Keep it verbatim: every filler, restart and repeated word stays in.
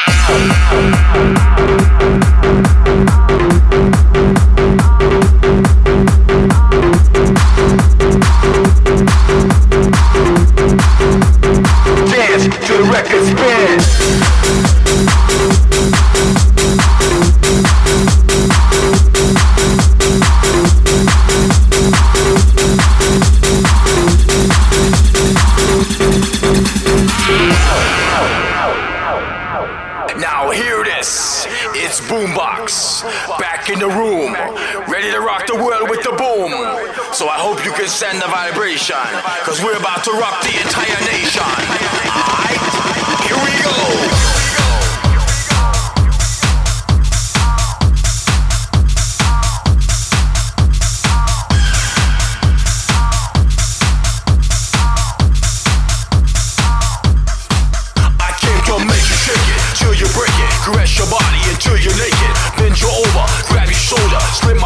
Send the vibration, cause we're about to rock the entire nation. Alright, here we go. I came to make you shake it, till you break it. Caress your body until you're naked. Bend you over, grab your shoulder, slip